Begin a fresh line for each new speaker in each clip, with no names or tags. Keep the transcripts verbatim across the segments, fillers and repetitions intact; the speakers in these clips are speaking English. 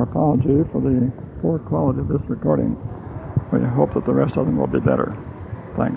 our apology for the poor quality of this recording. We hope that the rest of them will be better. Thanks.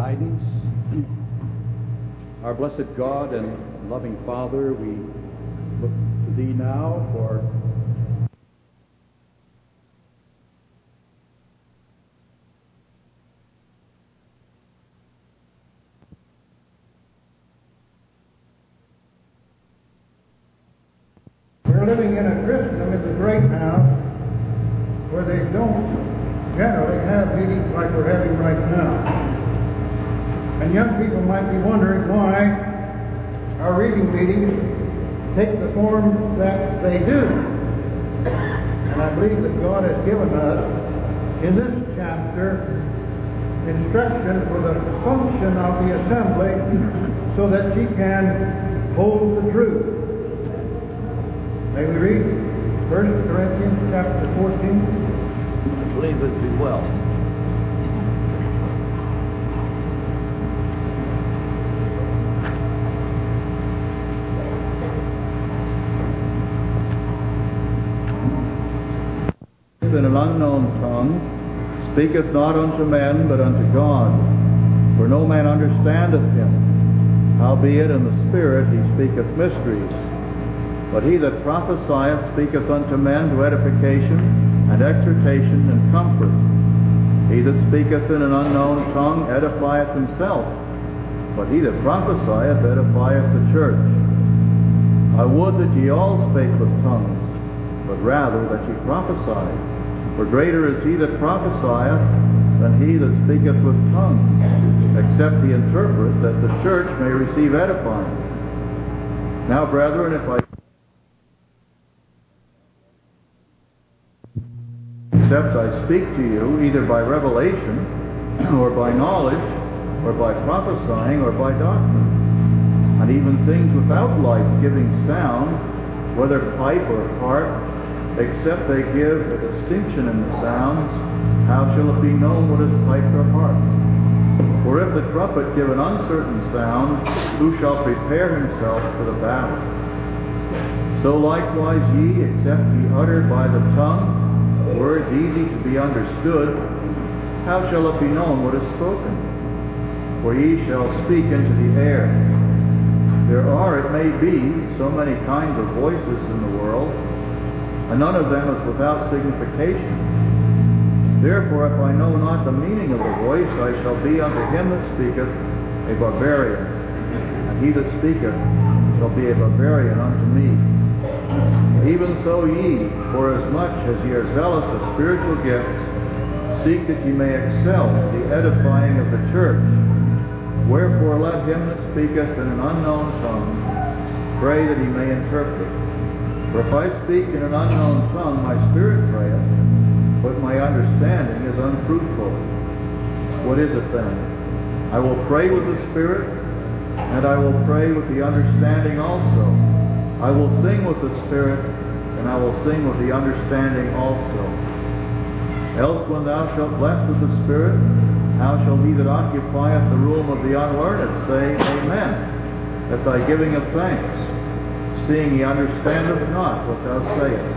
guidance. Our blessed God and loving Father, we look to Thee now for
We're living in a Christendom at the great now where they don't generally have meetings like we're having right now. And young people might be wondering why our reading meetings take the form that they do. And I believe that God has given us in this chapter instruction for the function of the assembly so that she can hold the truth. May we read First Corinthians chapter fourteen?
I believe it would be well. In an unknown tongue speaketh not unto men, but unto God. For no man understandeth him. Howbeit in the Spirit he speaketh mysteries. But he that prophesieth speaketh unto men to edification and exhortation and comfort. He that speaketh in an unknown tongue edifieth himself, but he that prophesieth edifieth the church. I would that ye all spake with tongues, but rather that ye prophesied. For greater is he that prophesieth than he that speaketh with tongues, except he interpret, that the church may receive edifying. Now, brethren, if I except I speak to you either by revelation, or by knowledge, or by prophesying, or by doctrine, and even things without life-giving sound, whether pipe or harp, except they give a distinction in the sounds, how shall it be known what is pipe or harp? For if the trumpet give an uncertain sound, who shall prepare himself for the battle? So likewise ye, except ye utter by the tongue words easy to be understood, how shall it be known what is spoken? For ye shall speak into the air. There are, it may be, so many kinds of voices in the world, and none of them is without signification. Therefore, if I know not the meaning of the voice, I shall be unto him that speaketh a barbarian, and he that speaketh shall be a barbarian unto me. Even so ye, forasmuch as ye are zealous of spiritual gifts, seek that ye may excel to the edifying of the church. Wherefore let him that speaketh in an unknown tongue pray that he may interpret. For if I speak in an unknown tongue, my spirit prayeth, but my understanding is unfruitful. What is it then? I will pray with the spirit, and I will pray with the understanding also. I will sing with the Spirit, and I will sing with the understanding also. Else when thou shalt bless with the Spirit, how shall he that occupieth the room of the unlearned say, Amen, at thy giving of thanks, seeing he understandeth not what thou sayest?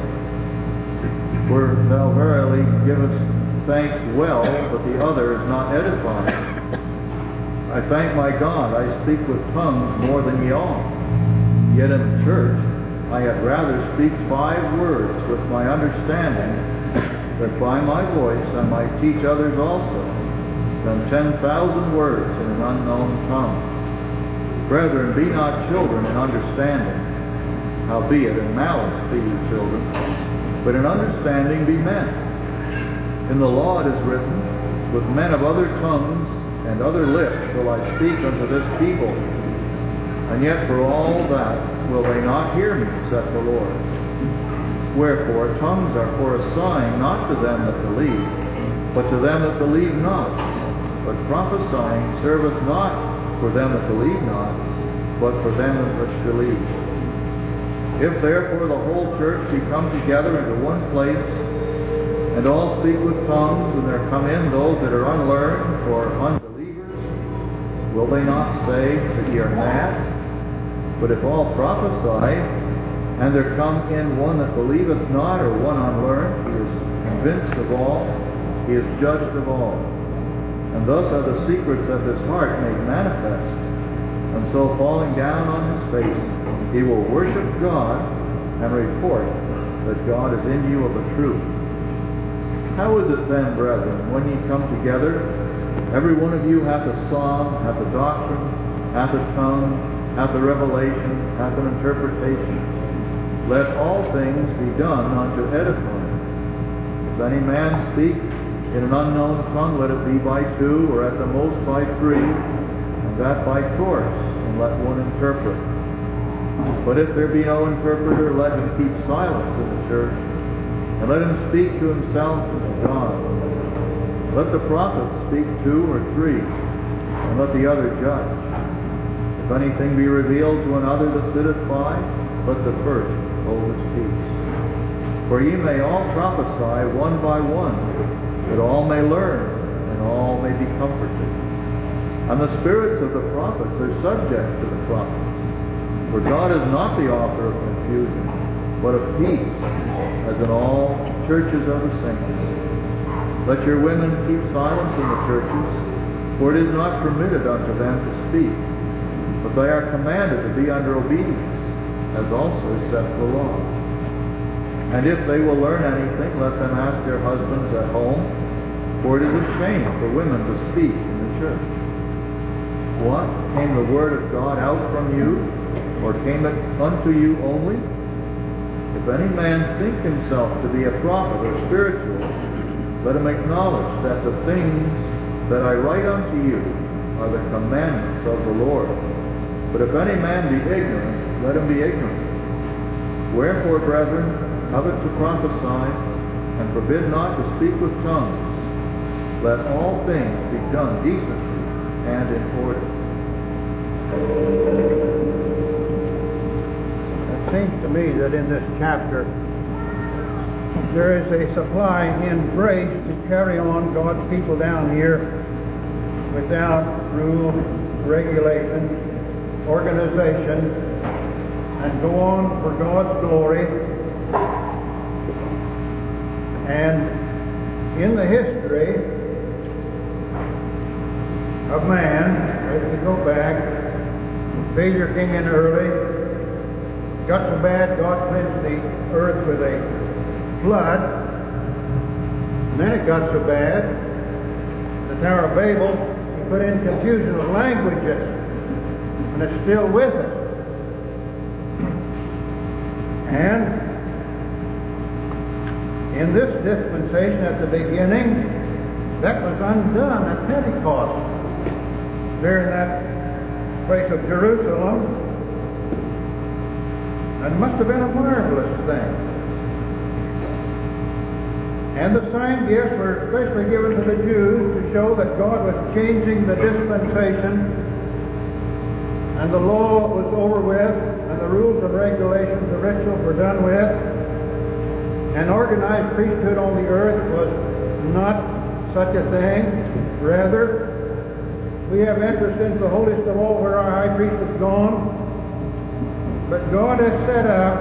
For thou verily givest thanks well, but the other is not edifying. I thank my God, I speak with tongues more than ye all. Yet in the church I had rather speak five words with my understanding, that by my voice I might teach others also, than ten thousand words in an unknown tongue. Brethren, be not children in understanding, howbeit in malice be ye children, but in understanding be men. In the law it is written, with men of other tongues and other lips will I speak unto this people. And yet for all that will they not hear me, saith the Lord. Wherefore tongues are for a sign, not to them that believe, but to them that believe not. But prophesying serveth not for them that believe not, but for them which believe. If therefore the whole church be come together into one place, and all speak with tongues, and there come in those that are unlearned or unbelievers, will they not say that ye are mad? But if all prophesy, and there come in one that believeth not, or one unlearned, he is convinced of all, he is judged of all. and thus are the secrets of his heart made manifest. And so, falling down on his face, he will worship God and report that God is in you of a truth. How is it then, brethren, when ye come together, every one of you hath a psalm, hath a doctrine, hath a tongue, hath a revelation, hath an interpretation? Let all things be done unto edifying. If any man speak in an unknown tongue, let it be by two, or at the most by three, and that by course, and let one interpret. But if there be no interpreter, let him keep silence in the church, and let him speak to himself and to God. Let the prophets speak two or three, and let the other judge. If anything be revealed to another that sitteth by, let the first hold his peace. For ye may all prophesy one by one, that all may learn, and all may be comforted. And the spirits of the prophets are subject to the prophets. For God is not the author of confusion, but of peace, as in all churches of the saints. Let your women keep silence in the churches, for it is not permitted unto them to speak, but they are commanded to be under obedience, as also saith the law. And if they will learn anything, let them ask their husbands at home, for it is a shame for women to speak in the church. What? Came the word of God out from you, or came it unto you only? If any man think himself to be a prophet or spiritual, let him acknowledge that the things that I write unto you are the commandments of the Lord. But if any man be ignorant, let him be ignorant. Wherefore, brethren, covet to prophesy, and forbid not to speak with tongues. Let all things be done decently and in order.
It seems to me that in this chapter there is a supplying in grace to carry on God's people down here without rule, regulation, organization, and go on for God's glory. And in the history of man, as we go back, failure came in early. Got so bad, God cleansed the earth with a flood. And then it got so bad, the Tower of Babel, He put in confusion of languages. And it's still with us. And in this dispensation at the beginning, that was undone at Pentecost. There in that place of Jerusalem. That must have been a marvelous thing. And the sign gifts were especially given to the Jews to show that God was changing the dispensation, and the law was over with, and the rules and regulations, the rituals were done with, and organized priesthood on the earth was not such a thing. Rather, we have entrance into the holiest of all where our high priest is gone. But God has set up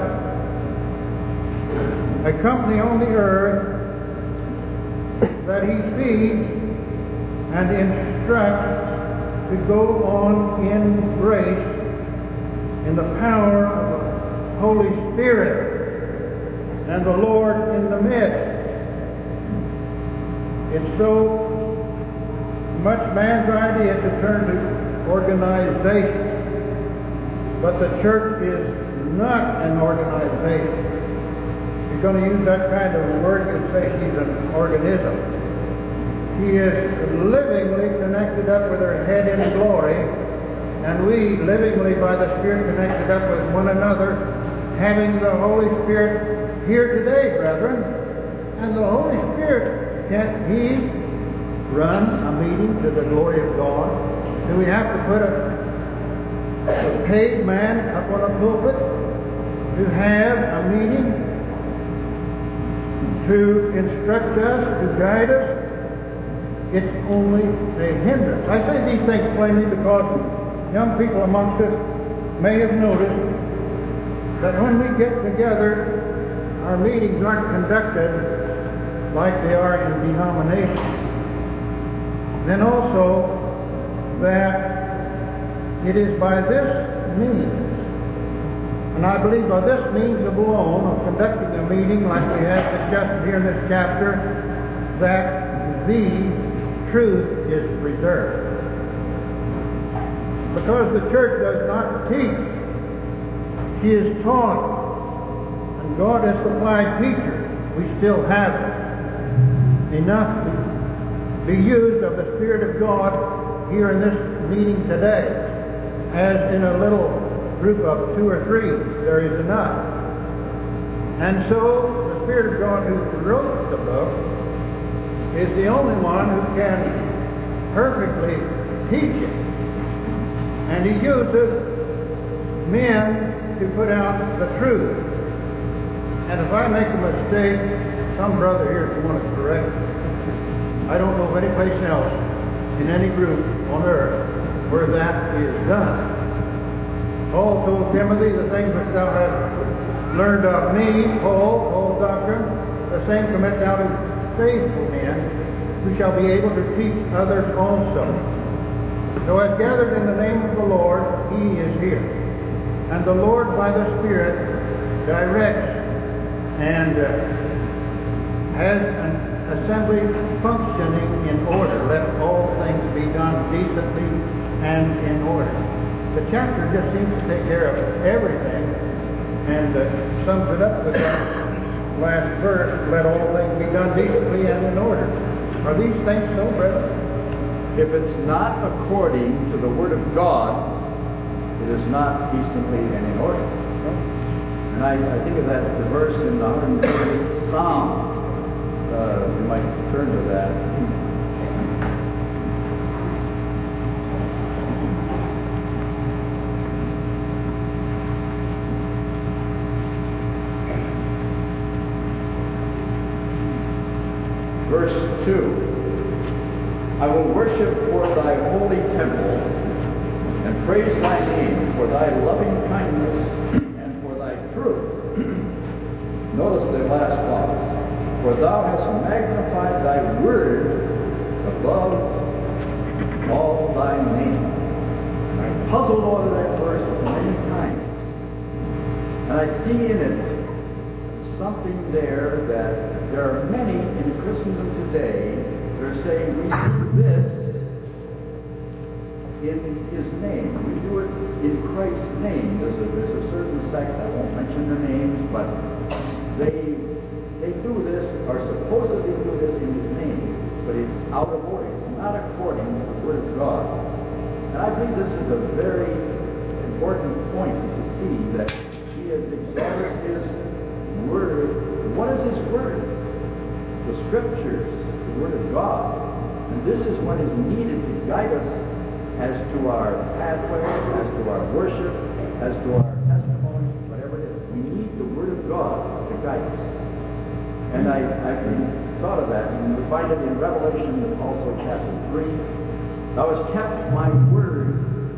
a company on the earth that He feeds and instructs to go on in grace in the power of the Holy Spirit and the Lord in the midst. It's so much man's idea to turn to organization. But the church is not an organization. If you're going to use that kind of a word, you'd say she's an organism. She is livingly connected up with her head in glory, and we livingly by the Spirit connected up with one another, having the Holy Spirit here today, brethren. And the Holy Spirit, can't He run a meeting to the glory of God? Do we have to put a a paid man up on a pulpit to have a meeting to instruct us, to guide us? It's only a hindrance. I say these things plainly because young people amongst us may have noticed that when we get together, our meetings aren't conducted like they are in denominations. then also that it is by this means, and I believe by this means alone of conducting a meeting like we have suggested here in this chapter, that the truth is preserved. Because the church does not teach, she is taught. And God has supplied teachers. We still have enough to be used of the Spirit of God here in this meeting today. As in a little group of two or three, there is enough. And so, the Spirit of God who wrote the book is the only one who can perfectly teach it. And He uses men to put out the truth. And if I make a mistake, some brother here is going to correct me. I don't know of any place else in any group on earth where that is done. Paul told Timothy, the things which thou hast learned of me, Paul, Paul's doctrine, the same commit thou to faithful men who shall be able to teach others also. So as gathered in the name of the Lord, He is here. And the Lord by the Spirit directs and uh, has an assembly functioning in order. Let all things be done decently and in order. The chapter just seems to take care of everything and uh, sums it up with that last verse, let all things be done decently and in order. Are these things so, brethren?
If it's not according to the Word of God, it is not decently and in order. And I, I think of that the verse in the one hundred thirty-eighth Psalm. Uh, we might turn to that. Verse two. I will worship for thy holy temple and praise thy name for thy loving kindness and for thy truth. Notice the last clause. For thou hast magnified thy word above all thy name. I puzzled over that verse many times. And I see in it something there that there are many in Christendom today. They're saying we do this in His name. We do it in Christ's name. There's a, there's a certain sect, I won't mention their names, but they they do this, or supposedly do this in His name, but it's out of order. It's not according to the Word of God. And I believe this is a very important point to see that He has exalted His Word. What is His Word? The Scriptures. Word of God. And this is what is needed to guide us as to our pathway, as to our worship, as to our testimony, whatever it is. We need the Word of God to guide us. And I, I've thought of that, and we find it in Revelation also chapter three. Thou hast kept my word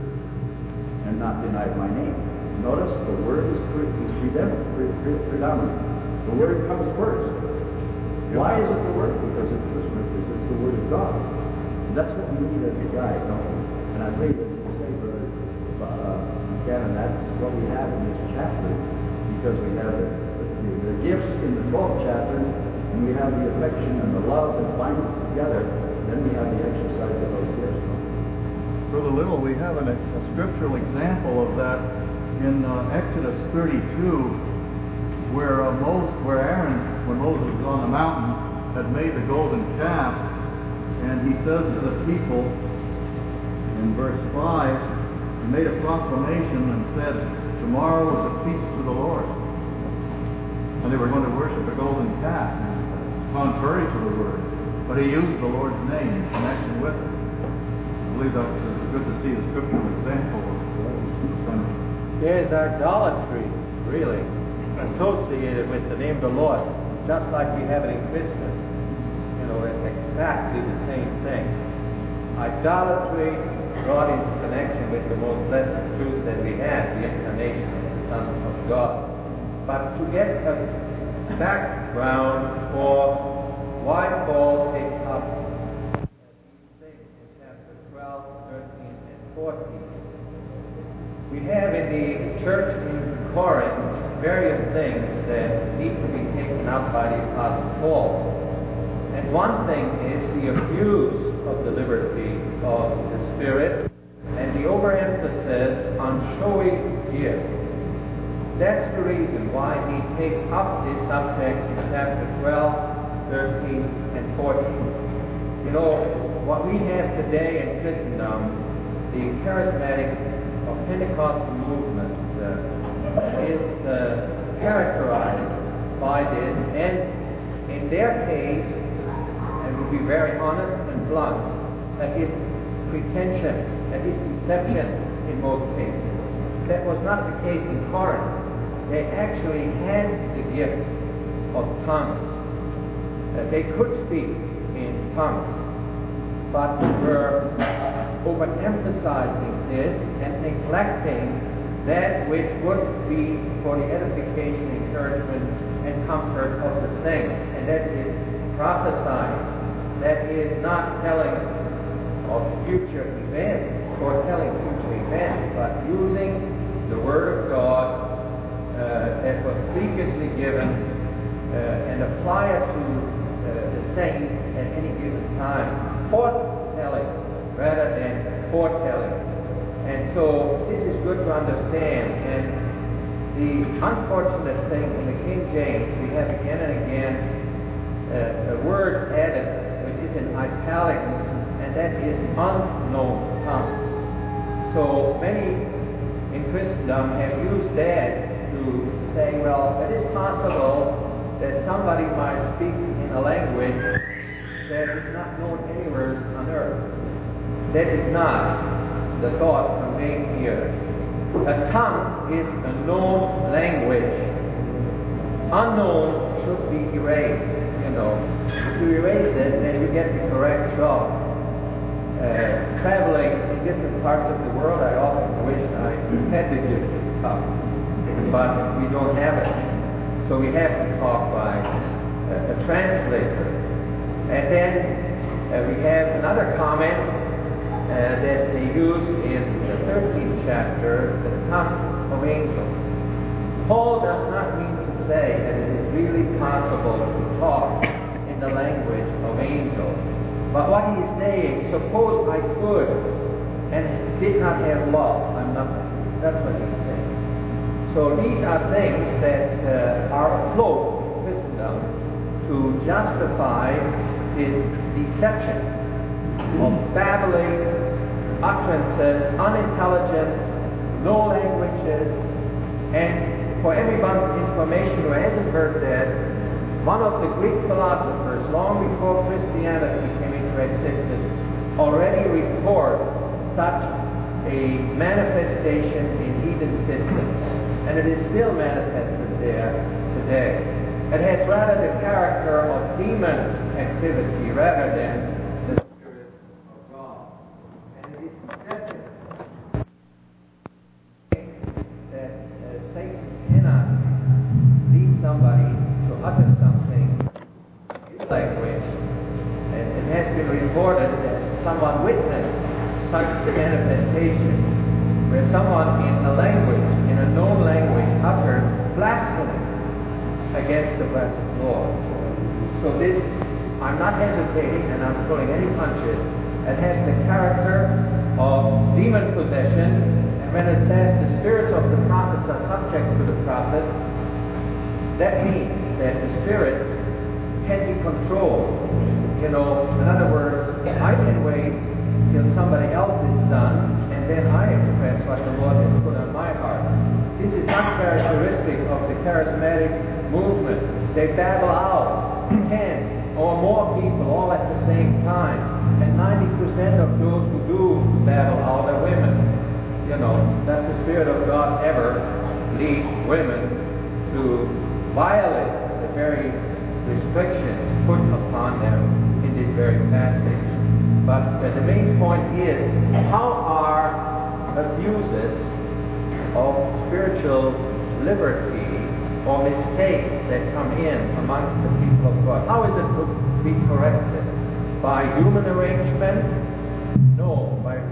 and not denied my name. Notice the word is predominant. The word comes first. Why is it the Word? Because it's the Scriptures, it's the Word of God. And that's what we need as a guide, don't we? And I believe that you say, Brother uh, again, and that's what we have in this chapter, because we have the, the, the gifts in the twelfth chapter, and we have the affection and the love that bind us together, and then we have the exercise of those gifts.
Brother Little, we have an, a scriptural example of that in uh, Exodus thirty-two, where uh, Moses, where Aaron, when Moses was on the mountain, had made the golden calf, and he says to the people in verse five, he made a proclamation and said, tomorrow is a feast to the Lord. And they were going to worship a golden calf, contrary to the word. But he used the Lord's name in connection with it. I believe that it's good to see the scriptural example of what.
There's idolatry, really, associated with the name of the Lord, just like we have it in Christmas. You know, it's exactly the same thing. Idolatry brought into connection with the most blessed truth that we have, the incarnation of the Son of God. But to get a background for why Paul takes up these things in fourteen. We have in the church in Corinth various things that need to be taken up by the Apostle Paul. And one thing is the abuse of the liberty of the Spirit and the overemphasis on showy gifts. That's the reason why he takes up this subject in chapter twelve, thirteen, and fourteen. You know, what we have today in Christendom, the charismatic or Pentecostal movement uh, is uh, characterized by this, and in their case, and we'll be very honest and blunt, that is pretension, that is deception in most cases. That was not the case in Corinth. They actually had the gift of tongues. Uh, they could speak in tongues, but were overemphasizing this and neglecting that which would be for the edification, encouragement, and comfort of the saints, and that is prophesying. That is not telling of future events or telling future events, but using the Word of God uh, that was previously given uh, and apply it to uh, the saints at any given time. Foretelling rather than foretelling. And so this is good to understand. And the unfortunate thing in the King James, we have again and again uh, a word added which is in italics, and that is unknown tongue. So many in Christendom have used that to say, well, it is possible that somebody might speak in a language that is not known anywhere on earth. That is not the thought conveyed here. A tongue is a known language. Unknown should be erased, you know. If you erase it, then you get the correct job. Uh, traveling in different parts of the world, I often wish I had the gift of tongue, but we don't have it. So we have to talk by uh, a translator. And then uh, we have another comment uh, that they use in the thirteenth chapter, the tongue of angels. Paul does not mean to say that it is really possible to talk in the language of angels. But what he is saying, suppose I could and did not have love, I'm nothing. That's what he's saying. So these are things that uh, are afloat in Christendom to justify his deception of babbling, utterances, unintelligent, no languages, and for everyone's information who hasn't heard that, one of the Greek philosophers, long before Christianity came into existence, already records such a manifestation in heathen systems, and it is still manifested there today. It has rather the character of demon activity rather than the Spirit of God. And it is deceptive that uh, Satan cannot lead somebody to utter something in language. And it has been reported that someone witnessed such manifestation where someone in a language, in a known language, uttered blasphemy against the blessed Lord. So this, I'm not hesitating and I'm pulling any punches. It has the character of demon possession, and when it says the spirits of the prophets are subject to the prophets, that means that the spirit can be controlled. You know, in other words, I can wait till somebody else is done, and then I express what the Lord has put on my heart. This is not characteristic of the charismatic movement. They babble out ten or more people all at the same time, and ninety percent of those who do babble out are women. You know, does the Spirit of God ever lead women to violate the very restrictions put upon them in this very passage? But uh, the main point is, how are abuses of spiritual liberty or mistakes that come in amongst the people of God, how is it to be corrected? By human arrangement? No, by real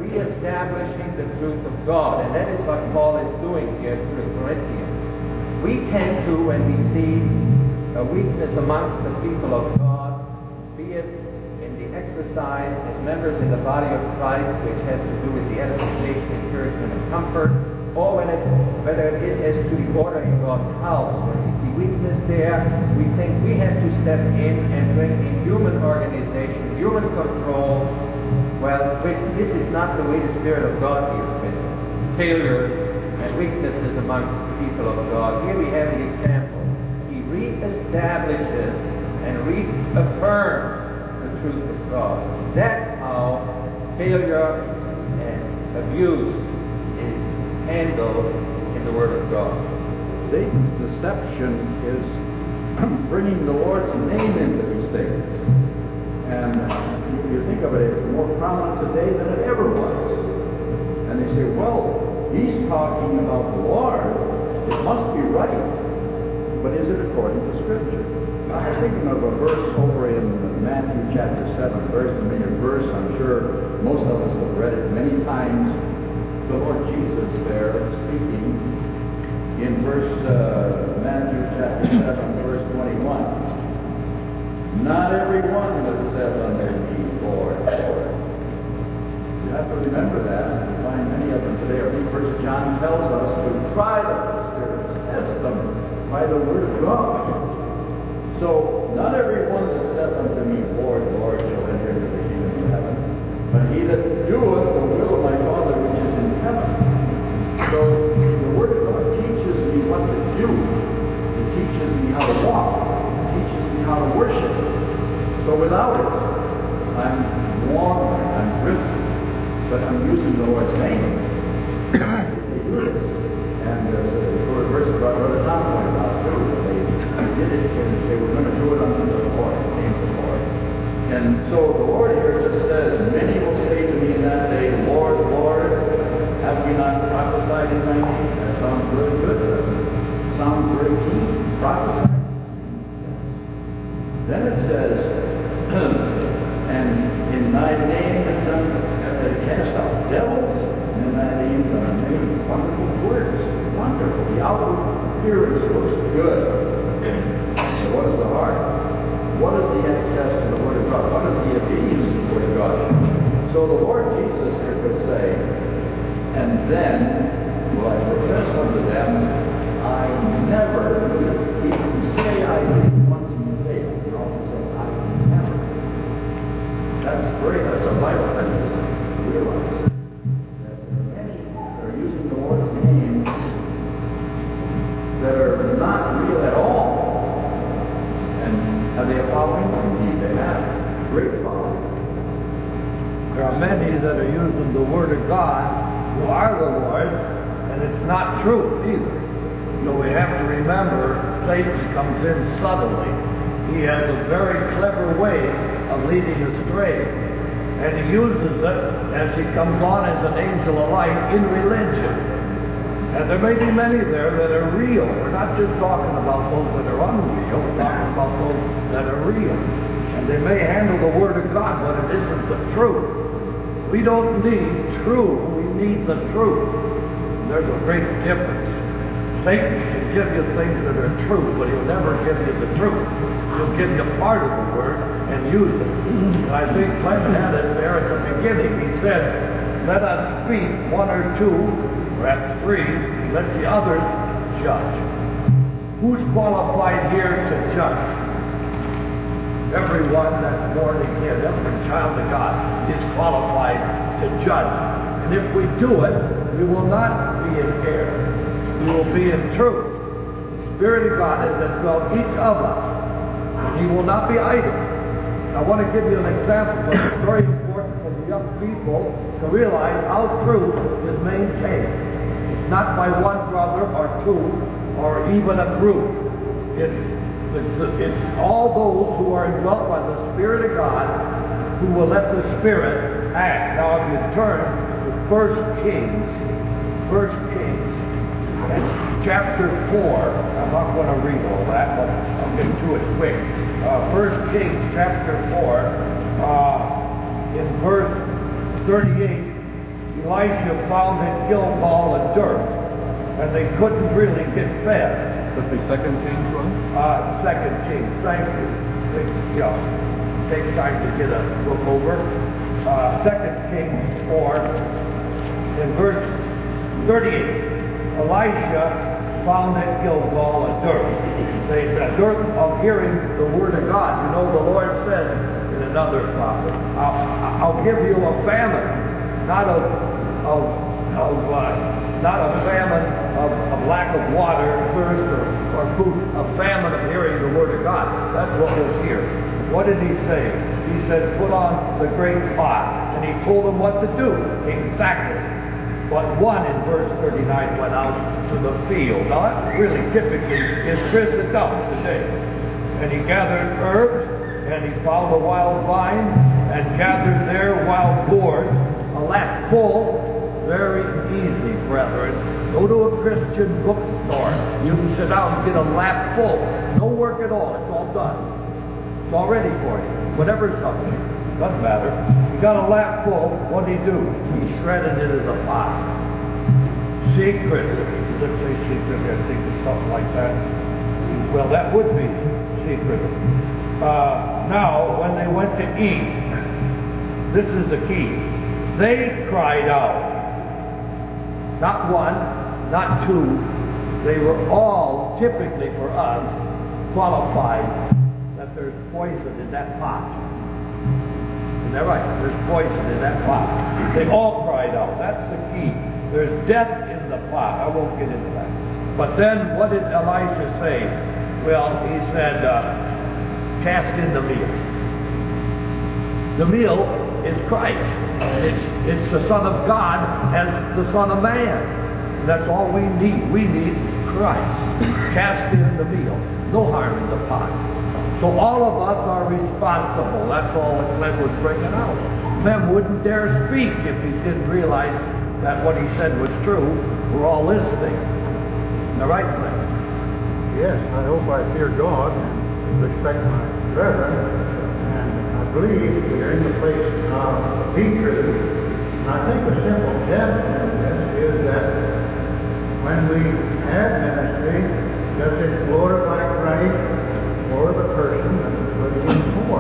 re-establishing the truth of God. And that is what Paul is doing here to the Corinthians. We tend to, when we see a weakness amongst the people of God, be it in the exercise as members in the body of Christ, which has to do with the edification, encouragement, and comfort, or when it, whether it is as to the order in God's house, when we see weakness there, we think we have to step in and bring in human organization, human control. Well, this is not the way the Spirit of God deals with failures and weaknesses amongst the people of God. Here we have the example. He re-establishes and reaffirms the truth of God. That's how failure and abuse is handled in the Word of God.
Satan's deception is bringing the Lord's name into these things. And if you think of it, it's more prominent today than it ever was. And they say, well, he's talking about the Lord. It must be right. But is it according to Scripture? I was thinking of a verse over in Matthew chapter seven, very familiar verse. I'm sure most of us have read it many times. The Lord Jesus there speaking in verse uh, Matthew chapter seven, verse twenty-one. Not everyone that says unto me, Lord, Lord. You have to remember that. You find many of them today. I think First John tells us to try the spirits, test them by the word of God. So, not everyone that saith unto me, Lord, Lord, shall enter into the kingdom of heaven, but he that doeth the will of my Father which is in heaven. So, the Word of God teaches me what to do. It teaches me how to walk. It teaches me how to worship. So, without it, I'm wandering, I'm drifting, but I'm using the Lord's name. They do this. And uh, the verse about Brother Tom pointed out, too, that they did it and they were going to do it unto the Lord, the name of the Lord. And so the Lord here just says, many will say to me in that day, Lord, Lord, have we not prophesied in thy name? That sounds really good, doesn't it? Sounds very keen. Prophesy. Then it says, and in thy name have done, have they cast out devils, and in thy name done many wonderful works. Wonderful. The outward appearance looks good. So what is the heart? What is the access to the Word of God? What is the obedience to the Word of God? So the Lord Jesus here could say, and then will I profess unto them, I never knew you. He can say I did once and fail. He also says, I never. That's great. That's a vital thing to realize. That many are using the Lord's name that are not real at all. And have they a following? Indeed, they have. Great following.
There are many that are using the Word of God who are the Lord, and it's not true either. So we have to remember Satan comes in subtly. He has a very clever way of leading astray. And he uses it as he comes on as an angel of light in religion. And there may be many there that are real. We're not just talking about those that are unreal. We're talking about those that are real. And they may handle the Word of God, but it isn't the truth. We don't need truth. We need the truth. And there's a great difference. Satan can give you things that are true, but he'll never give you the truth. He'll give you part of the Word and use it. And I think Clement had it there at the beginning. He said, let us speak one or two, perhaps three, let the others judge. Who's qualified here to judge? Everyone that's born again, every child of God is qualified to judge. And if we do it, we will not be in error. We will be in truth. The Spirit of God is indwelt each of us, and He will not be idle. I want to give you an example, but it's very important for the young people to realize how truth is maintained. It's not by one brother or two or even a group. It's, it's, it's all those who are indwelt by the Spirit of God who will let the Spirit act. Now if you turn to First Kings, First Kings, and chapter four, I'm not going to read all that, but I'll get to it quick. Uh, First Kings chapter four, uh, in verse thirty-eight, Elisha found in Gilgal a dirt, and they couldn't really get fed.
That'd be Second Kings one?
Uh, Second Kings, thank you. It, yeah, take time to get a look over. Uh, Second Kings four, in verse thirty-eight. Elisha found at Gilgal a dirt. They, the dirt of hearing the word of God. You know, the Lord said in another prophet, I'll, I'll give you a famine, not of, of, of uh, not a famine of, of lack of water, thirst, or, or food, a famine of hearing the word of God. That's what was here. What did he say? He said, put on the great pot. And he told them what to do. Exactly. But one in verse thirty-nine went out to the field. Now that really typically is Chris that does today. And he gathered herbs, and he found a wild vine, and gathered there wild gourds, a lap full. Very easy, brethren. Go to a Christian bookstore. You can sit down and get a lap full. No work at all. It's all done. It's all ready for you. Whatever subject. Doesn't matter. He got a lap full. What did he do? He shredded it as a pot. Secret. Let's say secret. I think it's something like that. Well, that would be secret. Uh, now, when they went to eat, this is the key. They cried out. Not one, not two. They were all, typically for us, qualified that there's poison in that pot. Isn't that right? There's poison in that pot. They all cried out. That's the key. There's death in the pot. I won't get into that. But then what did Elisha say? Well, he said, uh, cast in the meal. The meal is Christ. It's, it's the Son of God as the Son of Man. And that's all we need. We need Christ. Cast in the meal. No harm in the pot. So all of us are responsible. That's all that Glenn was bringing out. Clem wouldn't dare speak if he didn't realize that what he said was true. We're all listening. Am I right, Clem?
Yes, I hope I fear God and respect my brethren. And I believe we are in the place of the truth. And I think the simple definition of this is that when we have ministry, does it glorify Christ or the person that is putting in for?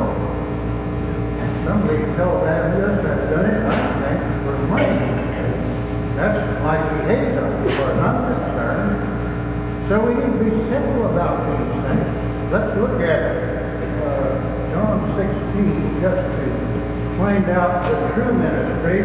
And somebody tells that us that's done it, I think, for money. That's like he hates us, as far as I'm concerned. So we need to be simple about these things. Let's look at uh, John sixteen, just to find out the true ministry.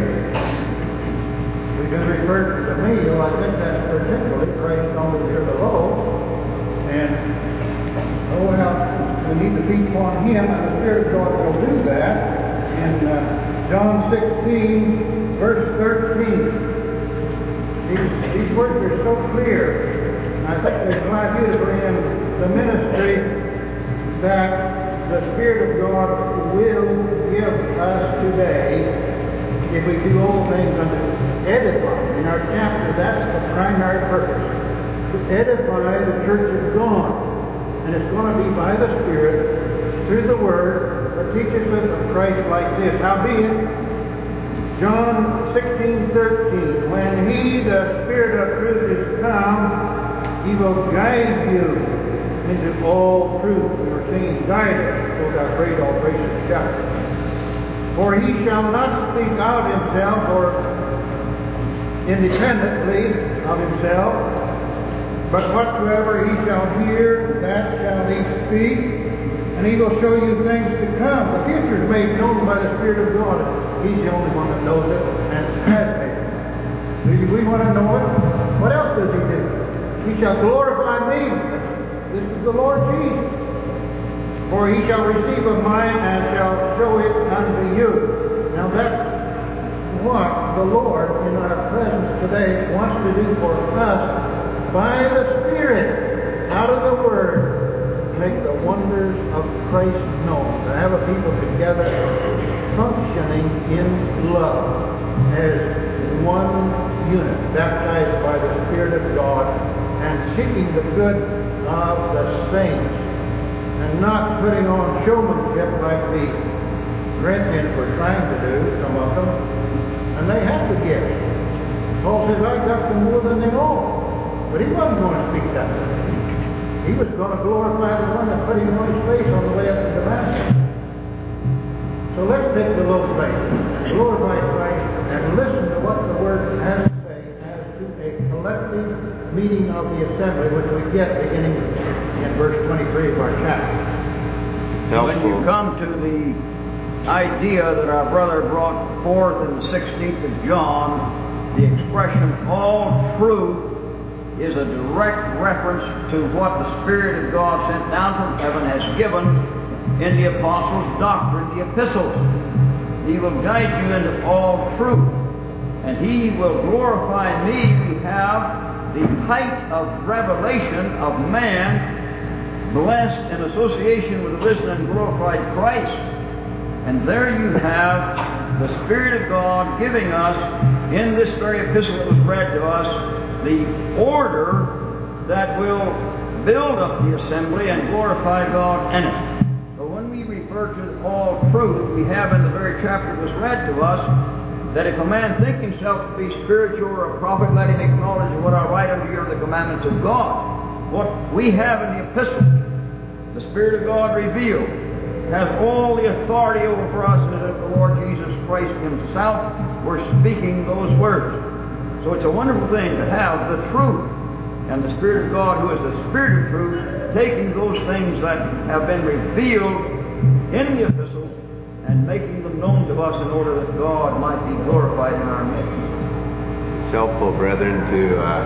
We do refer to the meal. I think that's particularly Christ only here below. And oh, well, we need to feed upon Him, and the Spirit of God will do that. In uh, John sixteen, verse thirteen, these, these words are so clear. I think they drive you to bring in the ministry that the Spirit of God will give us today if we do all things unto edify. In our chapter, that's the primary purpose. To edify the church of God. And it's going to be by the Spirit, through the Word, that teaches us of Christ like this. Howbeit, John sixteen thirteen, when He, the Spirit of truth, is come, He will guide you into all truth. We were singing guidance, so that great all gracious chapter. For He shall not speak of Himself or independently of Himself, but whatsoever He shall hear, that shall He speak, and He will show you things to come. The future is made known by the Spirit of God. He's the only one that knows it and has made it. Do we want to know it? What else does He do? He shall glorify me. This is the Lord Jesus. For He shall receive of mine and shall show it unto you. Now that's what the Lord in our presence today wants to do for us by the Spirit, out of the Word, make the wonders of Christ known. To have a people together functioning in love as one unit, baptized by the Spirit of God, and seeking the good of the saints, and not putting on showmanship like the Corinthians were trying to do, some of them. And they have the gift. Paul says, I got them more than they all. But he wasn't going to speak that way. He was going to glorify the one that put him on his face on the way up to Damascus. So let's take the low place, glorify Christ, and listen to what the Word has to say as to a collective meeting of the assembly, which we get beginning in verse twenty-three of our chapter.
When you come to the idea that our brother brought forth in the sixteenth of John, the expression all truth is a direct reference to what the Spirit of God sent down from heaven has given in the Apostles' doctrine, the epistles. He will guide you into all truth, and He will glorify me. We have the height of revelation of man blessed in association with the risen and glorified Christ. And there you have the Spirit of God giving us, in this very epistle that was read to us, the order that will build up the assembly and glorify God in it. So when we refer to all truth, we have in the very chapter that was read to us, that if a man think himself to be spiritual or a prophet, let him acknowledge what are right unto you are the commandments of God. What we have in the epistle, the Spirit of God revealed, has all the authority over for us as if the Lord Jesus Christ Himself were speaking those words. So it's a wonderful thing to have the truth, and the Spirit of God, who is the Spirit of truth, taking those things that have been revealed in the epistles and making them known to us in order that God might be glorified in our midst.
It's helpful, brethren, to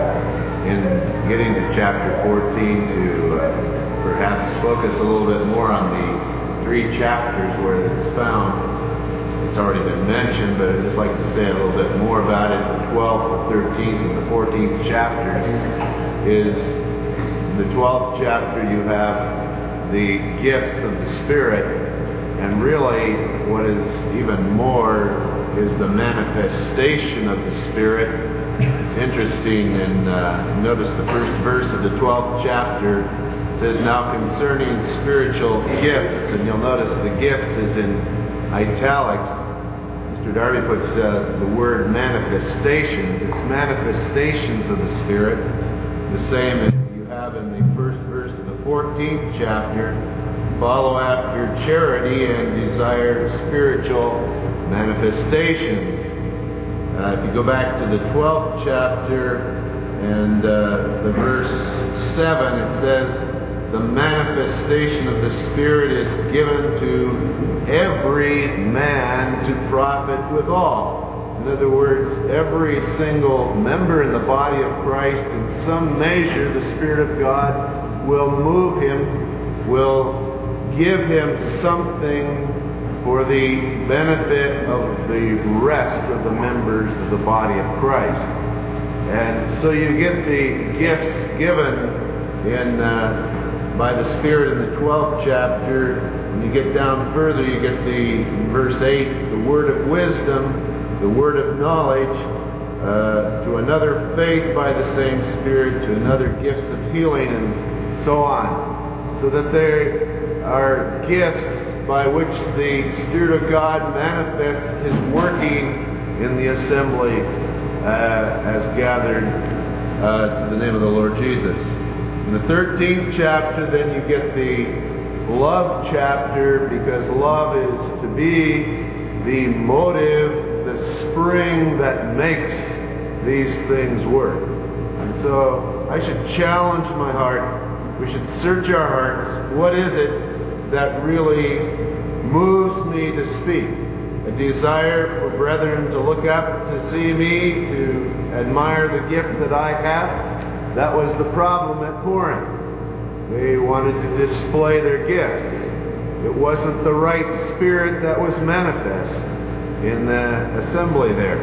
uh, in getting to chapter fourteen to uh, perhaps focus a little bit more on the three chapters where it's found. It's already been mentioned, but I'd just like to say a little bit more about it. The twelfth, the thirteenth, and the fourteenth chapters is, in the twelfth chapter you have the gifts of the Spirit, and really what is even more is the manifestation of the Spirit. It's interesting, and uh, notice the first verse of the twelfth chapter says, now concerning spiritual gifts, and you'll notice the gifts is in italics. Mister Darby puts uh, the word manifestations. It's manifestations of the Spirit, the same as you have in the first verse of the fourteenth chapter. Follow after charity and desire spiritual manifestations. Uh, if you go back to the twelfth chapter and uh, the verse seven, it says, the manifestation of the Spirit is given to every man to profit withal. In other words, every single member in the body of Christ, in some measure, the Spirit of God will move him, will give him something for the benefit of the rest of the members of the body of Christ. And so you get the gifts given in uh, by the Spirit in the twelfth chapter. When you get down further, you get the, in verse eight, the word of wisdom, the word of knowledge, uh, to another faith by the same Spirit, to another gifts of healing, and so on. So that there are gifts by which the Spirit of God manifests His working in the assembly uh, as gathered uh, to the name of the Lord Jesus. In the thirteenth chapter, then you get the love chapter, because love is to be the motive, the spring that makes these things work. And so I should challenge my heart. We should search our hearts. What is it that really moves me to speak? A desire for brethren to look up to see me, to admire the gift that I have. That was the problem at Corinth. They wanted to display their gifts. It wasn't the right spirit that was manifest in the assembly there.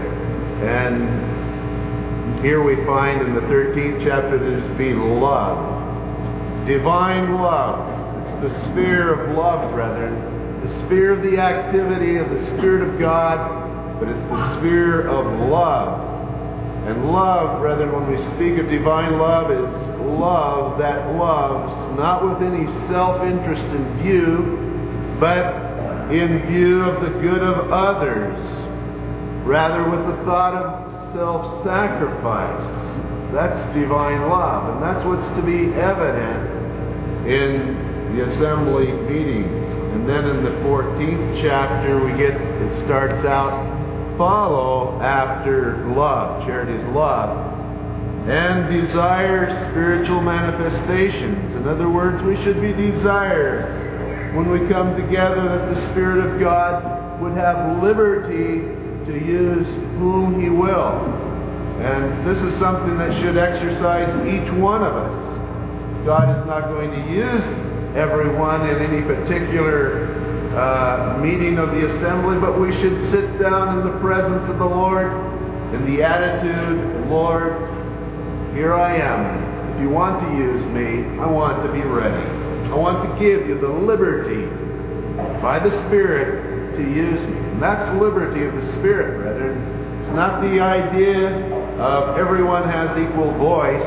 And here we find in the thirteenth chapter there's to be love. Divine love. It's the sphere of love, brethren. The sphere of the activity of the Spirit of God, but it's the sphere of love. And love, brethren, when we speak of divine love, is love that loves not with any self-interest in view, but in view of the good of others, rather with the thought of self-sacrifice. That's divine love, and that's what's to be evident in the assembly meetings. And then in the fourteenth chapter, we get, it starts out, follow after love. Charity is love. And desire spiritual manifestations. In other words, we should be desirous when we come together that the Spirit of God would have liberty to use whom He will. And this is something that should exercise each one of us. God is not going to use everyone in any particular uh, meeting of the assembly, but we should sit down in the presence of the Lord in the attitude, Lord, here I am. If you want to use me, I want to be ready. I want to give you the liberty by the Spirit to use me. And that's liberty of the Spirit, brethren. It's not the idea of everyone has equal voice.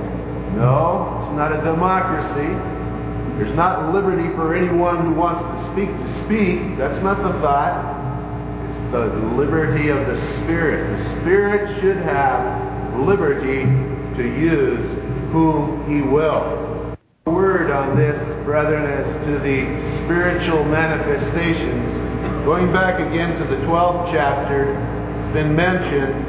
No, it's not a democracy. There's not liberty for anyone who wants to speak to speak. That's not the thought. It's the liberty of the Spirit. The Spirit should have liberty to use whom He will. The word on this, brethren, as to the spiritual manifestations, going back again to the twelfth chapter, it's been mentioned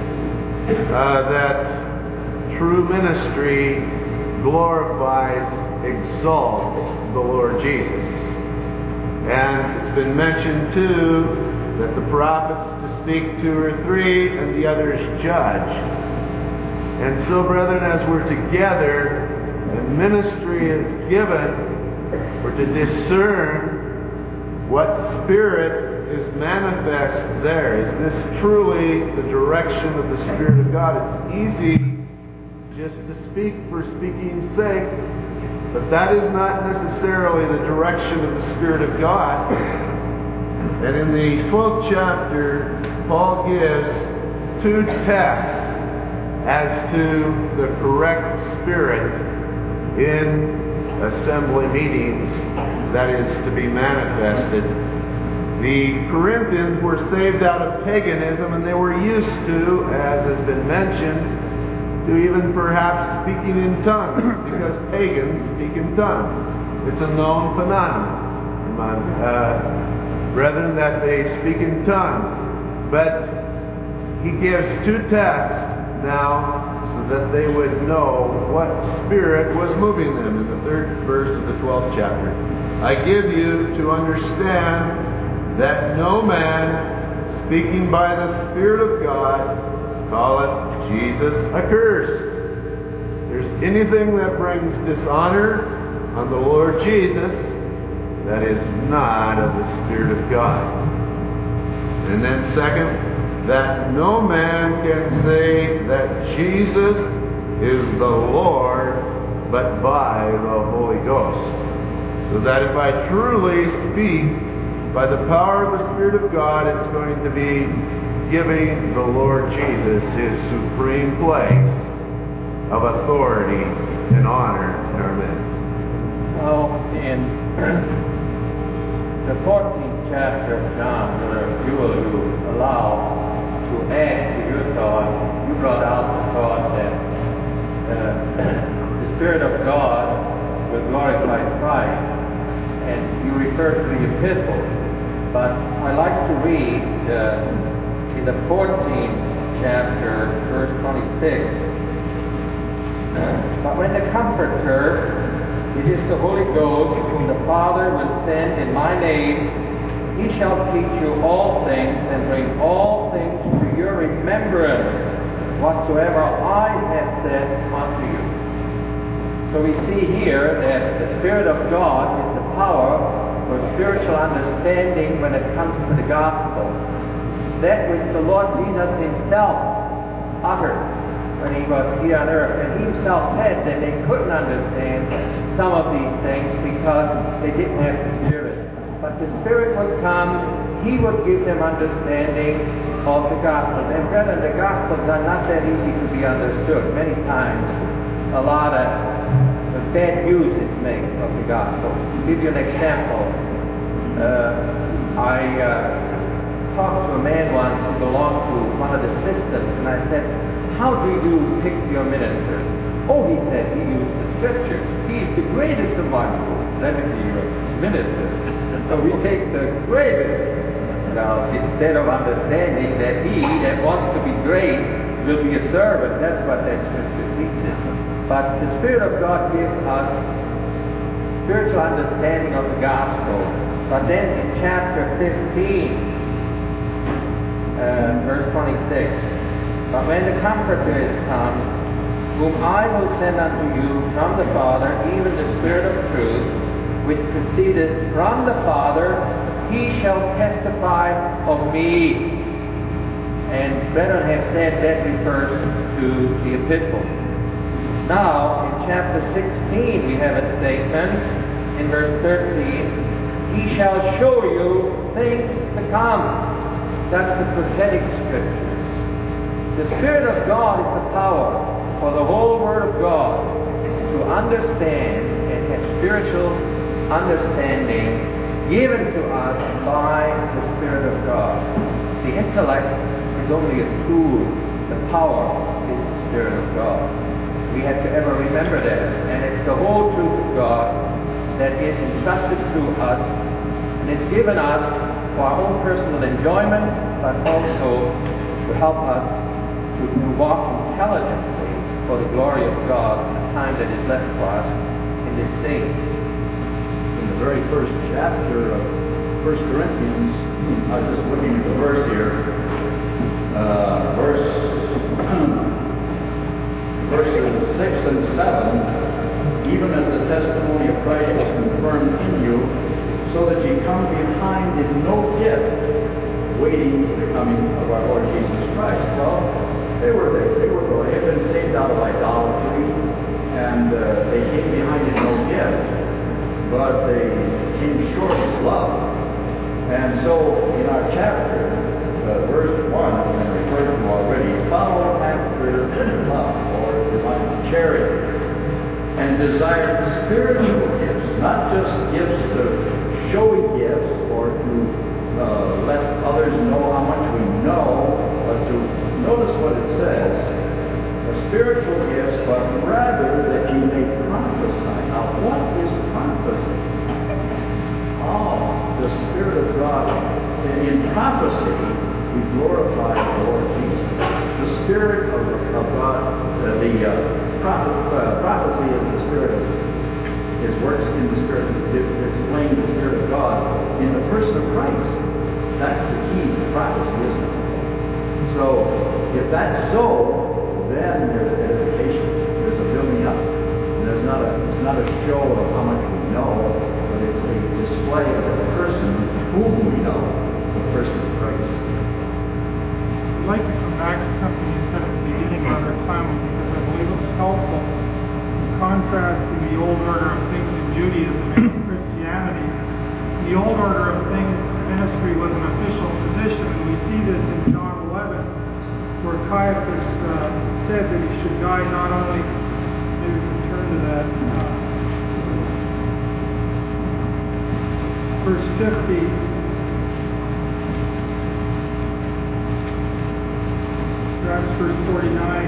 uh, that true ministry glorifies, exalts the Lord Jesus. And it's been mentioned too that the prophets to speak two or three and the others judge. And so, brethren, as we're together and ministry is given, we're to discern what spirit is manifest there. Is this truly the direction of the Spirit of God? It's easy just to speak for speaking's sake, but that is not necessarily the direction of the Spirit of God. And in the twelfth chapter, Paul gives two tests as to the correct spirit in assembly meetings that is to be manifested. The Corinthians were saved out of paganism, and they were used to, as has been mentioned, to even perhaps speaking in tongues, because pagans speak in tongues. It's a known phenomenon, my uh, brethren, that they speak in tongues. But he gives two tests now so that they would know what spirit was moving them in the third verse of the twelfth chapter. I give you to understand that no man speaking by the Spirit of God calleth Jesus accursed. There's anything that brings dishonor on the Lord Jesus, that is not of the Spirit of God. And then second, that no man can say that Jesus is the Lord but by the Holy Ghost. So that if I truly speak by the power of the Spirit of God, it's going to be giving the Lord Jesus His supreme place of authority and honor in our midst.
Well, in the fourteenth chapter of John, where you will allow to add to your thought, you brought out the thought that uh, the Spirit of God will glorify Christ, and you refer to the epistle. But I like to read uh, in the fourteenth chapter, verse twenty-six. But when the Comforter, it is the Holy Ghost, whom the Father will send in my name, He shall teach you all things and bring all things to your remembrance, whatsoever I have said unto you. So we see here that the Spirit of God is the power for spiritual understanding when it comes to the gospel. That which the Lord Jesus Himself uttered when He was here on earth. And He Himself said that they couldn't understand some of these things because they didn't have the Spirit. But the Spirit would come, He would give them understanding of the Gospels. And brethren, the Gospels are not that easy to be understood. Many times, a lot of bad use is made of the Gospel. To give you an example, uh, I uh, talked to a man once who belonged to one of the systems, and I said, how do you pick your minister? Oh, he said, he used the scriptures. He's the greatest among you. Let me be your minister. So we take the greatest. Now, instead of understanding that he that wants to be great will be a servant, that's what that scripture teaches. But the Spirit of God gives us spiritual understanding of the gospel. But then in chapter fifteen, uh, verse twenty-six, but when the Comforter is come, whom I will send unto you from the Father, even the Spirit of truth, which proceedeth from the Father, he shall testify of me. And brethren have said that refers to the epistle. Now, in chapter sixteen, we have a statement in verse thirteen, he shall show you things to come. That's the prophetic scriptures. The Spirit of God is the power for the whole Word of God to understand and have spiritual understanding given to us by the Spirit of God. The intellect is only a tool. The power is the Spirit of God. We have to ever remember that. And it's the whole truth of God that is entrusted to us, and it's given us for our own personal enjoyment, but also to help us to, to walk intelligently for the glory of God in the time that is left for us in this scene.
In the very first chapter of First Corinthians, I was just looking at the verse here, uh, verse verses six and seven, even as the testimony of Christ was confirmed in you, so that ye come behind in no gift, waiting for the coming of our Lord Jesus Christ. Well, they were there. They were going. They had been saved out of idolatry, and uh, they came behind in no gift, but they came short of love. And so, in our chapter, uh, verse one, as I referred to already, follow after love, or divine charity, and desire spiritual gifts, not just gifts to showy gifts, or to uh, let others know how much we know, but to notice what it says, spiritual gifts, but rather that you may prophesy. Now, what is prophecy? Oh, the Spirit of God. In prophecy, we glorify the Lord Jesus. The Spirit of, of God, uh, the uh, prophet, uh, prophecy is the Spirit of His works in the Spirit, displaying the Spirit of God in the person of Christ. That's the key to prophecy, isn't it? So, if that's so, then there's edification. There's a building up. And there's not a, it's not a show of how much we know, but it's a display of the person whom we know, the person of Christ.
I'd like to come back to something you said at the beginning, Brother Clement, because I believe it was helpful in contrasting the old order of things in Judaism and Christianity. The old order of things, ministry was an official position, and we see this in John eleven, where Caiaphas uh, said that he should die not only, maybe we can turn to that, uh, verse fifty, perhaps verse forty-nine.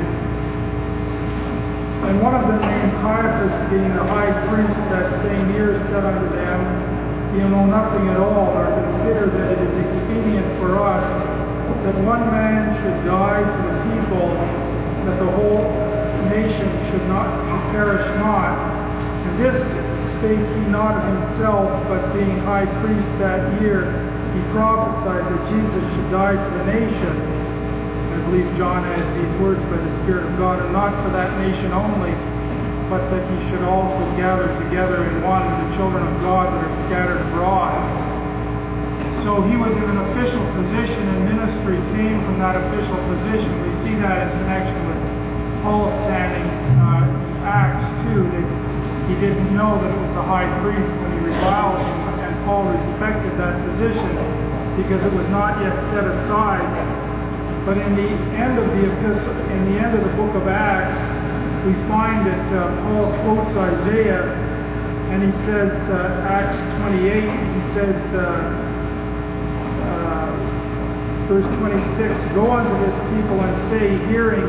And one of them, named Caiaphas, being the high priest that same year, said unto them, ye know nothing at all, or consider that it is expedient for us that one man should die to the people, that the whole nation should not should perish not. And this spake he not of himself, but being high priest that year, he prophesied that Jesus should die for the nation. I believe John adds these words by the Spirit of God, and not for that nation only, but that he should also gather together in one the children of God that are scattered abroad. So he was in an official position, and ministry came from that official position. We see that in connection with Paul standing uh, in Acts two, that he didn't know that it was the high priest when he reviled him, and Paul respected that position because it was not yet set aside. But in the end of the epistle, in the end of the book of Acts, we find that uh, Paul quotes Isaiah, and he says, uh, Acts twenty-eight, he says, uh, uh, Verse twenty-six, Go unto this people and say, Hearing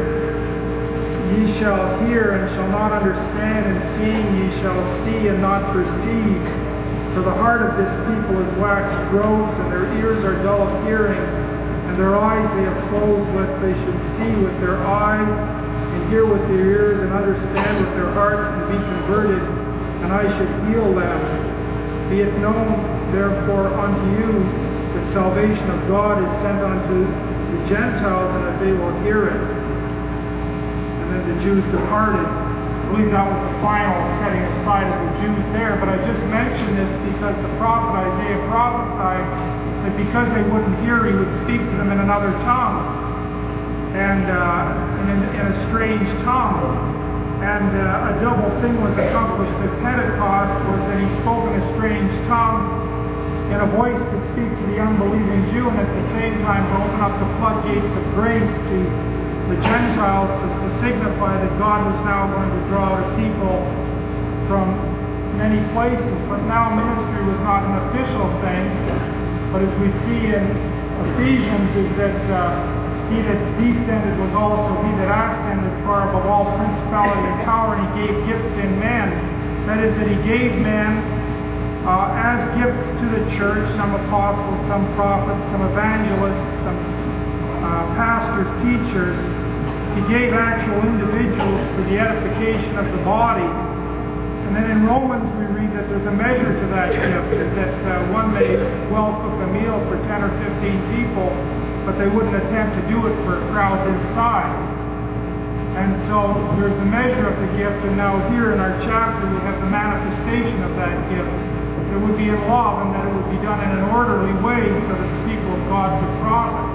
ye shall hear and shall not understand, and seeing ye shall see and not perceive. For the heart of this people is waxed gross, and their ears are dull of hearing, and their eyes they have closed, lest they should see with their eyes, and hear with their ears, and understand with their hearts, and be converted, and I should heal them. Be it known, therefore, unto you that salvation of God is sent unto the Gentiles, and that they will hear it. And then the Jews departed. I believe that was the final setting aside of the Jews there, but I just mentioned this because the prophet Isaiah prophesied that because they wouldn't hear, he would speak to them in another tongue, and, uh, and in, in a strange tongue. And uh, a double thing was accomplished at Pentecost, was that he spoke in a strange tongue, in a voice to speak to the unbelieving Jew, and at the same time to open up the floodgates of grace to the Gentiles, to, to signify that God was now going to draw a people from many places. But now ministry was not an official thing, but as we see in Ephesians, is that uh, he that descended was also he that ascended far above all principality and power, and he gave gifts in men. That is, that he gave men uh, as gifts to the church, some apostles, some prophets, some evangelists, some uh, pastors, teachers. He gave actual individuals for the edification of the body. And then in Romans we read that there's a measure to that gift, that uh, one may well cook a meal for ten or fifteen people, but they wouldn't attempt to do it for crowds inside. And so there's a measure of the gift, and now here in our chapter we have the manifestation of that gift. It would be in love, and that it would be done in an orderly way so that the people of God could profit.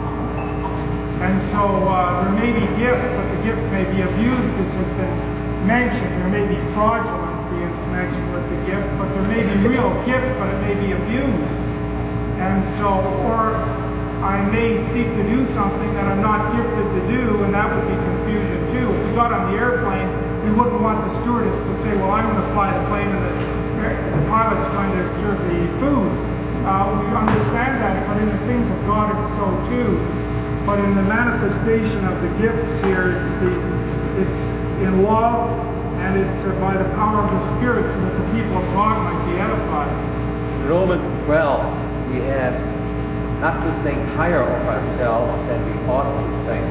And so uh, there may be gifts, but the gift may be abused, as has been mentioned. There may be fraudulency in connection with the gift, but there may be real gift, but it may be abused. And so, or I may seek to do something that I'm not gifted to do, and that would be confusion too. If we got on the airplane, we wouldn't want the stewardess to say, well, I'm going to fly the plane, and the, the pilot's going to serve the food. Uh, we understand that, but in the things of God, it's so too. But in the manifestation of the gifts here, it's, the, it's in love, and it's uh, by the power of the Spirit, so that the people of God might be edified.
In Romans twelve, we have not to think higher of ourselves than we ought to think.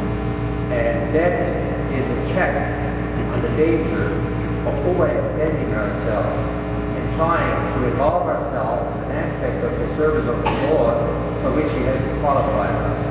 And that is a check on the danger of overextending ourselves and trying to involve ourselves in an aspect of the service of the Lord for which He has qualified us.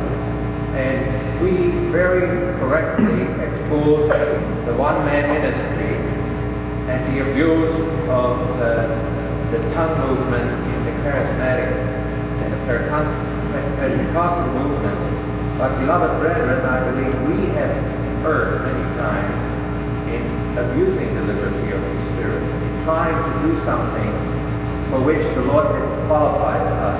And we very correctly expose the one-man ministry and the abuse of the, the tongue movement in the charismatic and the Pentecostal movement. But beloved brethren, I believe we have heard many times in abusing the liberty of the Spirit, in trying to do something for which the Lord has qualified us,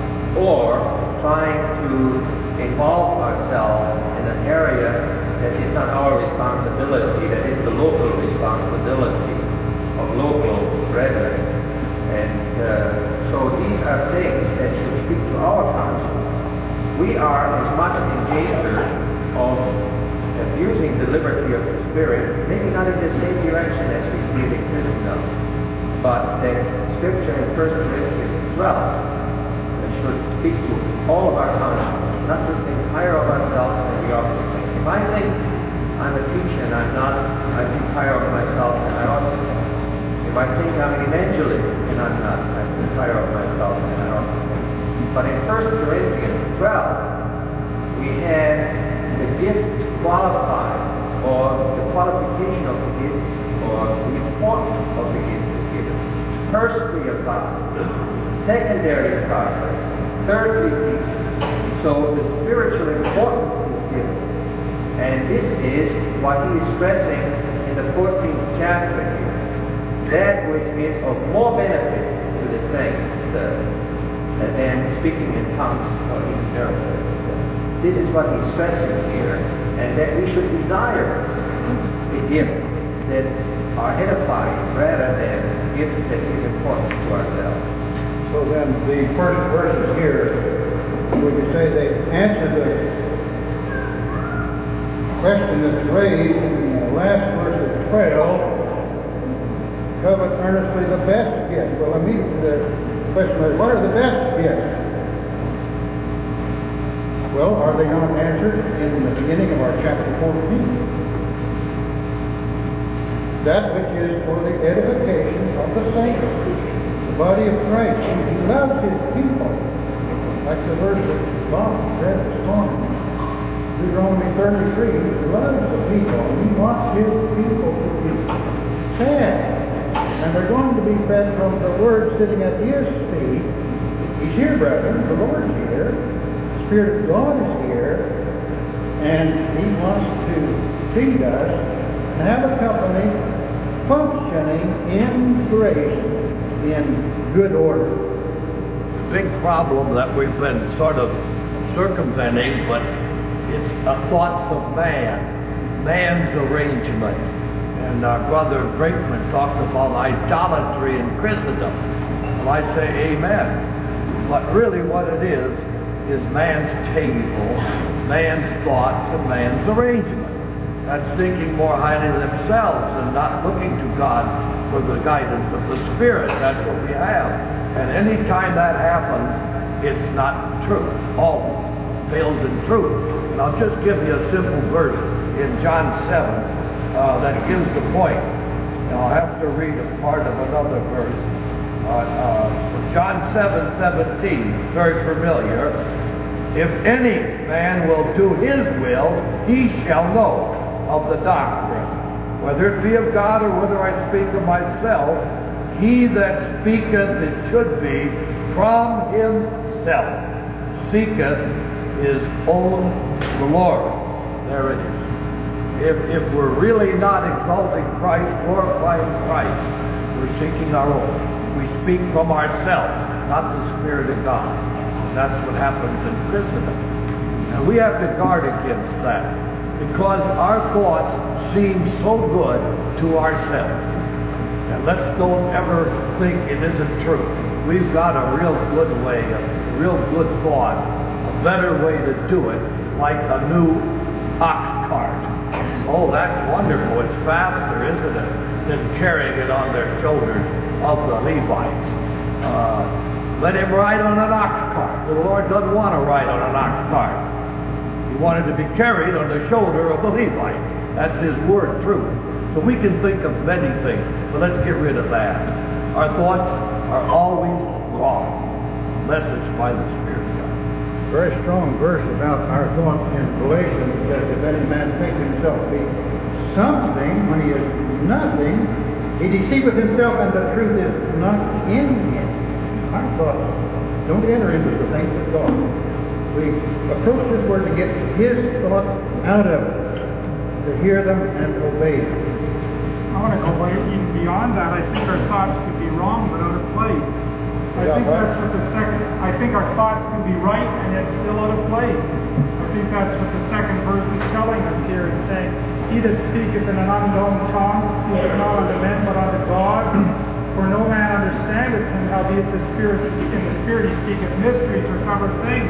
or trying to involve ourselves in an area that is not our responsibility, that is the local responsibility of local brethren. And uh, so these are things that should speak to our conscience. We are as much in danger of abusing the liberty of the Spirit, maybe not in the same direction as we see it in Christendom, but that Scripture in First Corinthians twelve should speak to all of our conscience, not to think higher of ourselves than we ought to think. If I think I'm a teacher and I'm not, I think higher of myself than I ought to think. If I think I'm an evangelist and I'm not, I think higher of myself than I ought to think. But in First Corinthians twelve, we have the gift qualified, or the qualification of the gift, or the importance of the gift given. Firstly, a prophet. Secondary, a prophet. Thirdly, teaching. So the spiritual importance is given. And this is what he is stressing in the fourteenth chapter here. That which is of more benefit to the saints uh, than speaking in tongues or in miracles. This is what he's stressing here, and that we should desire the gifts that are edifying rather than gifts that is important to ourselves.
So then the first verses here
would you say they answered the question that's raised in the last verse of twelve, covet earnestly the best gift. Well, immediately the question is, what are the best gifts? Well, are they not answered in the beginning of our chapter fourteen? That which is for the edification of the saints, the body of Christ. He loves his people. Like the verse that Bob read this morning. Deuteronomy thirty-three, he loves the people, and he wants his people to be fed. And they're going to be fed from the Word sitting at his feet. He's here, brethren. The Lord's here. The Spirit of God is here. And he wants to feed us and have a company functioning in grace, in good order.
The big problem that we've been sort of circumventing, but it's the thoughts of man, man's arrangement. And our brother Brakeman talked about idolatry in Christendom. Well, I say amen. But really what it is, is man's table, man's thoughts, and man's arrangement. That's thinking more highly of themselves and not looking to God for the guidance of the Spirit. That's what we have. And any time that happens, it's not true. Always fails in truth. And I'll just give you a simple verse in John seven uh, that gives the point. Now I'll have to read a part of another verse. Uh, uh, John seven seventeen, very familiar. If any man will do his will, he shall know of the doctrine, whether it be of God or whether I speak of myself. He that speaketh, it should be from himself, seeketh his own glory. There it is. If, if we're really not exalting Christ, glorifying Christ, we're seeking our own. We speak from ourselves, not the Spirit of God. And that's what happens in Christendom. And we have to guard against that, because our thoughts seem so good to ourselves. And let's don't ever think it isn't true. We've got a real good way, a real good thought, a better way to do it, like a new ox cart. Oh, that's wonderful. It's faster, isn't it, than carrying it on their shoulders of the Levites. Uh, let him ride on an ox cart. The Lord doesn't want to ride on an ox cart. He wanted to be carried on the shoulder of the Levite. That's his word, truth. So we can think of many things, but let's get rid of that. Our thoughts are always wrong, unless it's by the Spirit of God.
Very strong verse about our thoughts in Galatians that if any man think himself to be something when he is nothing, he deceiveth himself and the truth is not in him. Our thoughts don't enter into the things of God. We approach this word to get his thoughts out of it, to hear them and obey them.
I want to go way even beyond that. I think our thoughts could be wrong but out of place. I
Yeah,
think
right.
that's what the second. I think our thoughts can be right and yet still out of place. I think that's what the second verse is telling us here. It's saying, "He that speaketh in an unknown tongue speaketh not unto men but unto God. For no man understandeth him, howbeit the Spirit in the Spirit he speaketh mysteries or covered things."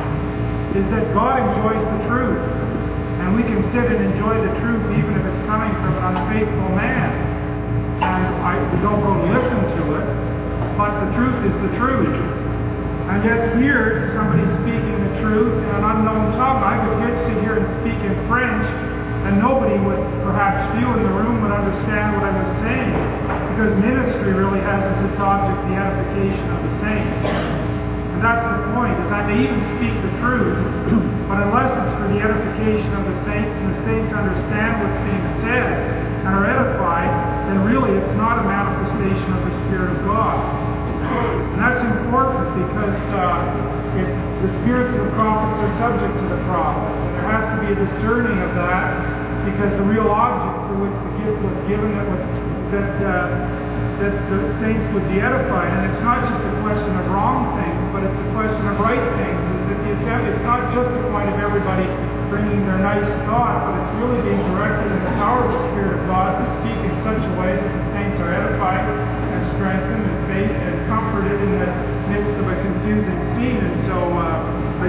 Is that God enjoys the truth. And we can sit and enjoy the truth even if it's coming from an unfaithful man. And I, we don't go to listen to it, but the truth is the truth. And yet here, somebody speaking the truth in an unknown tongue. I could get sit here and speak in French, and nobody would, perhaps few in the room would understand what I was saying. Because ministry really has as its object the edification of the saints. And that's the point, is that they even speak the truth, but unless it's for the edification of the saints, and the saints understand what's being said and are edified, then really it's not a manifestation of the Spirit of God. And that's important because uh, it, the spirits of the prophets are subject to the prophets. And there has to be a discerning of that, because the real object for which the gift was given that was that uh, that the saints would be edified. And it's not just a question of wrong things, but it's a question of right things. It's, it's not just the point of everybody bringing their nice thought, but it's really being directed in the power of the Spirit of God to speak in such a way that the saints are edified and strengthened and faith and comforted in the midst of a confusing scene. And so uh, I just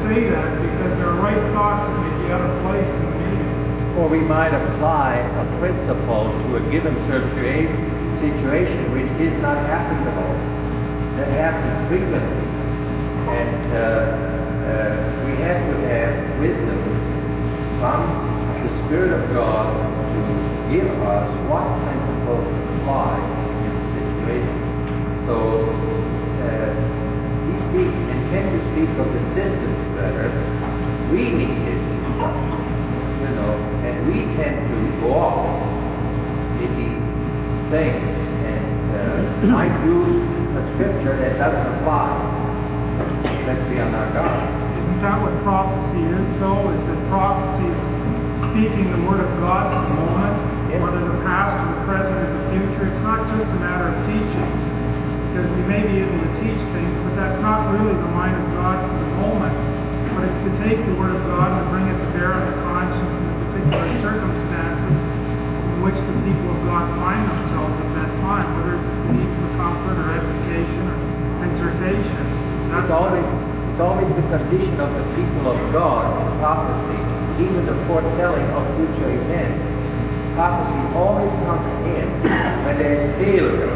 say that because there are right thoughts that may be out of place in the meeting.
Or we might apply a principle to a given situa- situation which is not applicable. That happens frequently. And uh, uh, we have to have wisdom from the Spirit of God to give us what principles to apply in the situation. So, uh, we speak and tend to speak of the systems better. We need this instruction, you know, and we tend to go off in these things and uh, might use a scripture that doesn't apply. Let's be on our guard.
Isn't that what prophecy is, though? Is that prophecy is speaking the word of God for the moment,
yes.
whether the past or the present or the future? It's not just a matter of teaching, because we may be able to teach things, but that's not really the mind of God for the moment. But it's to take the word of God and bring it to bear on the conscience in the particular circumstances in which the people of God find themselves at that time, whether it's the need for comfort or education or exhortation. That's
It's always, it's always the condition of the people of God in prophecy, even the foretelling of future events. Prophecy always comes in when there is failure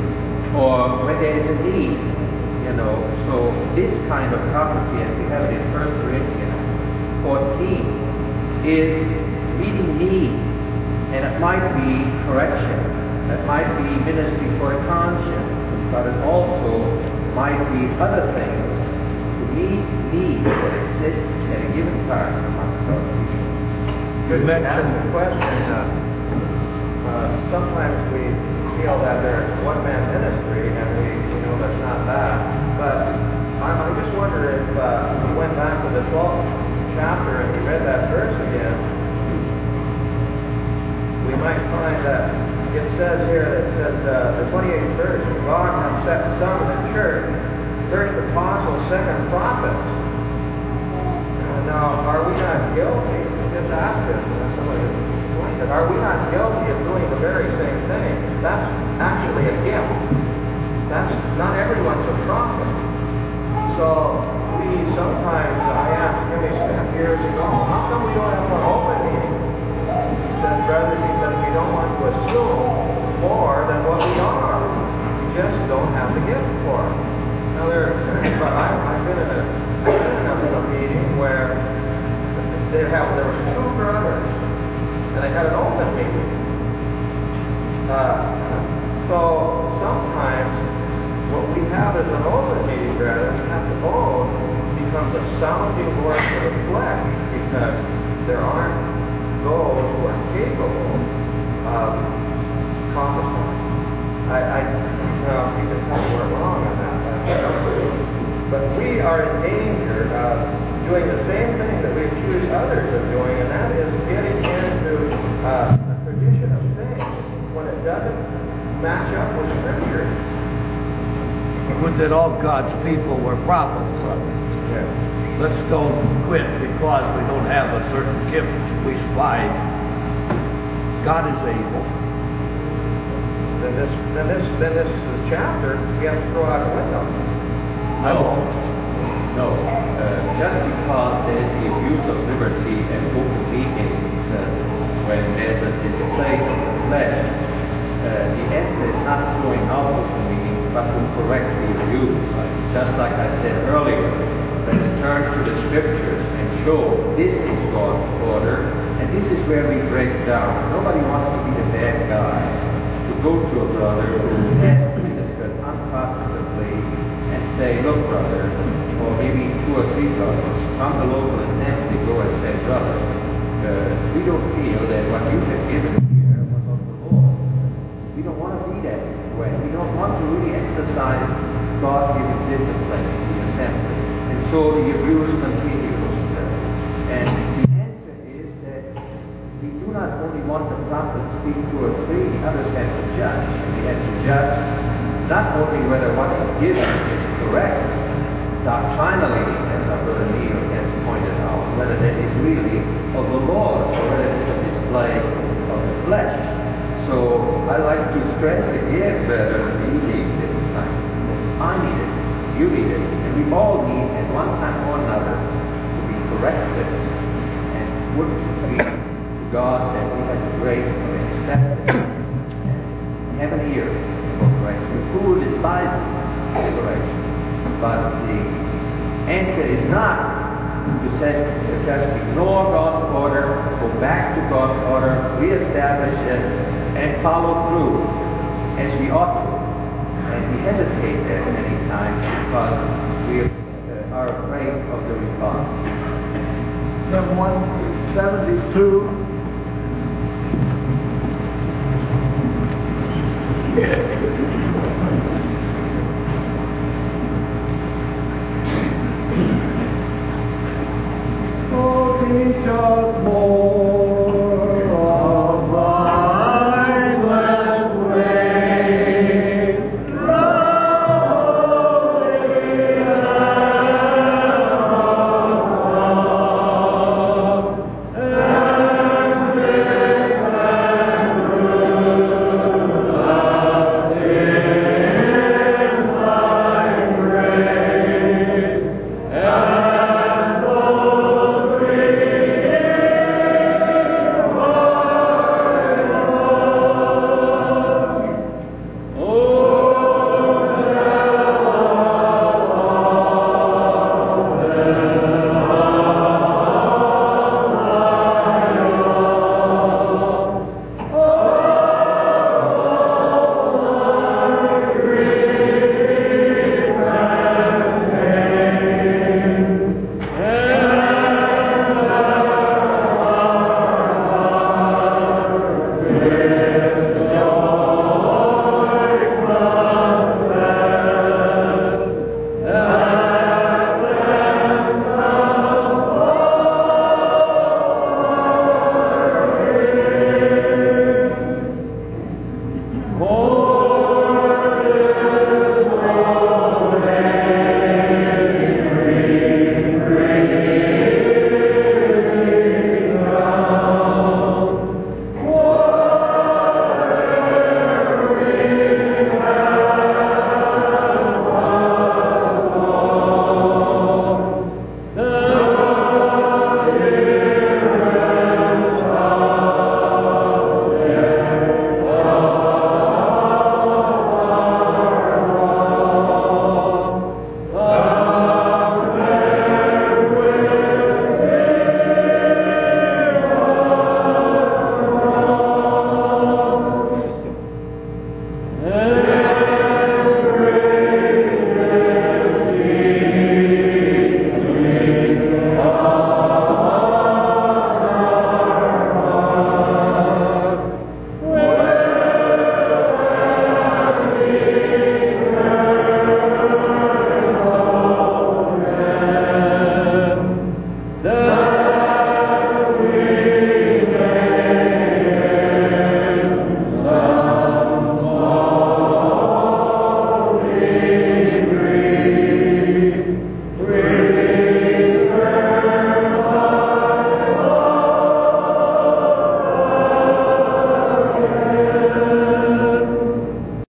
or when there is a need, you know. So this kind of prophecy, as we have it in First Corinthians fourteen, is meeting need, and it might be correction, it might be ministry for a conscience, but it also might be other things to meet needs that exist at a given time among God.
Good to ask the question. Uh, uh, sometimes we feel that there's one-man ministry, and we, we know that's not that. But I, I just wonder if uh, we went back to the twelfth chapter and we read that verse again, we might find that it says here, it says, uh, the twenty-eighth verse, God has set some in the church, first apostles, second prophets. Uh, now, are we not guilty? Just ask this, and somebody explained it. Are we not guilty of doing the very same thing? That's actually a gift. That's not everyone's a prophet. So we sometimes, I asked Jimmy Smith years ago, how come we don't have more open meetings? He said, brother, because we don't want to assume more than what we are. We just don't have the gift for it. Now, there, but I, I've been in a, I've been in a meeting where they have, there were two brothers, and they had an open meeting. Uh, so sometimes what we have as an open meeting, rather, we have to own becomes a sounding board for the flesh, because there aren't those who are capable of prophesying. I, I well, you can tell me we're wrong on that. But we are in danger of doing the same thing that we accuse others of doing, and that is getting into uh, a tradition of things when it doesn't match up with Scripture.
Would that all God's people were prophets.
Yeah.
Let's don't quit because we don't have a certain gift we spied. God is able.
Then this, then this, then this chapter we have to throw out the window.
No. No. Uh, just because there is the abuse of liberty and open meetings, uh, when there's a display of the flesh, uh, the answer is not throwing out open meetings, but to correct the abuse. Just like I said earlier, let's turn to the Scriptures and show this is God's order, and this is where we break down. Nobody wants to be the bad guy, to go to a brother who has ministered unprofitably and say, look, brother, or maybe two or three brothers from the local assembly go and say, brother, uh, we don't feel that what you have given here was of the Lord. We don't want to be that way. We don't want to really exercise God-given discipline in the assembly. And so the abuse continues. And the answer is that we do not only want the prophet to speak two or three, the others have to judge. And we have to judge not only whether what is given is correct doctrinally, as our brother Neil has pointed out, whether that is really of the Lord or whether it is a display of the flesh. So I like to stress again, brother, we need this time. I need it, you need it, and we all need at one time or another correct this. And would be to God that we have the grace of accepting and have an ear for correction. The fool despises correction, but the answer is not to say, just ignore God's order, go back to God's order, reestablish it, and follow through as we ought to. And we hesitate there many times because we uh, are afraid of the response.
Then one seventy-two.